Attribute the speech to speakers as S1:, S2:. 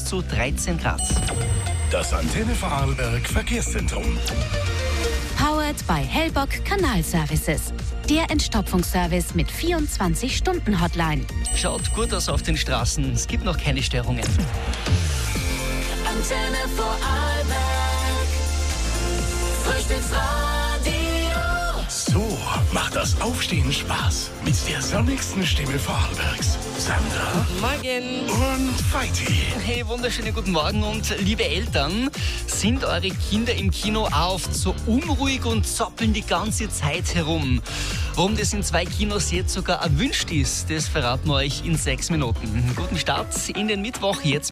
S1: zu 13 Grad.
S2: Das Antenne Vorarlberg Verkehrszentrum.
S3: Powered by Hellbock Kanalservices. Der Entstopfungsservice mit 24-Stunden-Hotline.
S1: Schaut gut aus auf den Straßen, es gibt noch keine Störungen.
S4: Antenne Vorarlberg, Frühstücksradio.
S2: So macht das Aufstehen Spaß. Mit der sonnigsten Stimme Vorarlbergs. Sandra
S5: Morgen.
S2: und Feiti.
S1: Hey, wunderschönen guten Morgen und liebe Eltern, sind eure Kinder im Kino auch oft so unruhig und zappeln die ganze Zeit herum? Warum das in 2 Kinos jetzt sogar erwünscht ist, das verraten wir euch in 6 Minuten. Guten Start in den Mittwoch jetzt.